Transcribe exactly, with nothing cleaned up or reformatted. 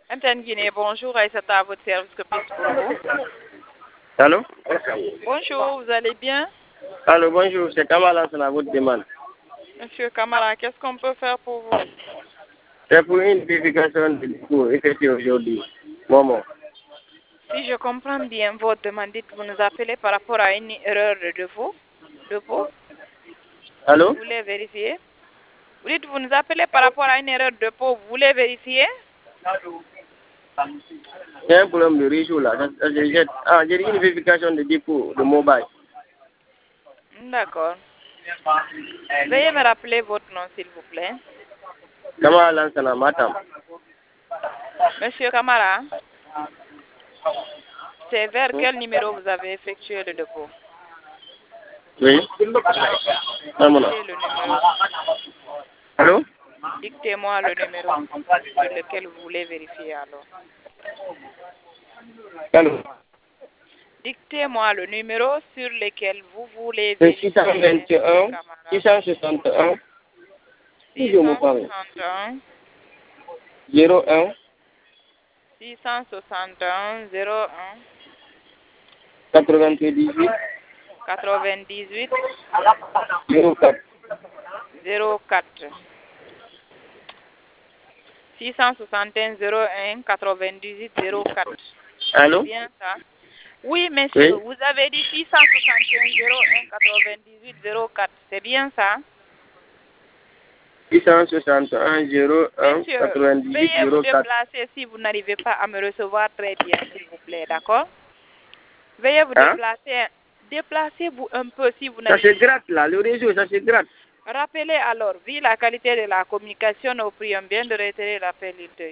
Antenne Guinée, bonjour, Aïssata à votre service, que puis-je pour vous? Allô? Bonjour, vous allez bien? Allô, bonjour, c'est Kamala, c'est à votre demande. Monsieur Kamara, qu'est-ce qu'on peut faire pour vous? C'est pour une vérification de dépôt effectuée aujourd'hui. Moment. Si je comprends bien votre demande, dites vous nous appelez par rapport à une erreur de dépôt. Dépôt? Allô? Vous voulez vérifier? Vous dites vous nous appelez par rapport à une erreur de dépôt, vous voulez vérifier? Il y a un problème de réseau là. Ça- ça- J'ai ah, j'ai dit une vérification de dépôt de mobile. D'accord. Veuillez me rappeler votre nom, s'il vous plaît. Kamala Lansana Matam. Monsieur Kamara, c'est vers Hmm? quel numéro vous avez effectué le dépôt? Oui. Un moment. Dictez le numéro. Allô? Dictez-moi le numéro sur lequel vous voulez vérifier alors. Allô? Dictez-moi le numéro sur lequel vous voulez C'est vérifier, Monsieur six cent vingt et un, Kamara. six cent soixante et un, si je me parle. six cent soixante et un, zéro un, six cent soixante et un, zéro un, quatre-vingt-dix-huit, quatre-vingt-dix-huit, zéro quatre. zéro quatre. six cent soixante et un, zéro un, quatre-vingt-dix-huit, zéro quatre. C'est Allô? bien ça? Oui, monsieur, Oui. vous avez dit six cent soixante et un, zéro un, quatre-vingt-dix-huit, zéro quatre. C'est bien ça? six cent soixante et un, zéro un, Monsieur, quatre-vingt-dix-huit, veuillez vous zéro quatre. déplacer si vous n'arrivez pas à me recevoir très bien, s'il vous plaît, d'accord? Veuillez vous Hein? déplacer. Déplacez-vous un peu si vous Ça se n'arrivez pas. gratte là, le réseau, ça se gratte. Rappelez alors, vu la qualité de la communication, nous prions bien de retirer l'appel ultérieur.